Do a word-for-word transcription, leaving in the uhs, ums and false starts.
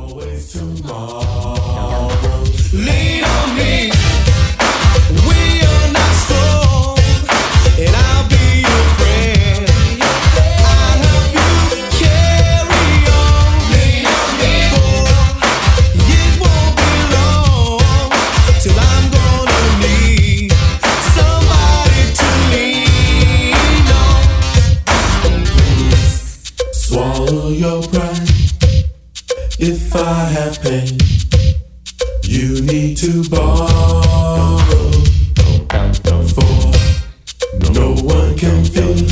always tomorrow. Lean on me. We are not strong, and I'll be your friend. I'll help you carry on. Lean on me. For it won't be long till I'm gonna need somebody to lean on. Swallow your pride. If I have pain, you need to borrow, for no one can feel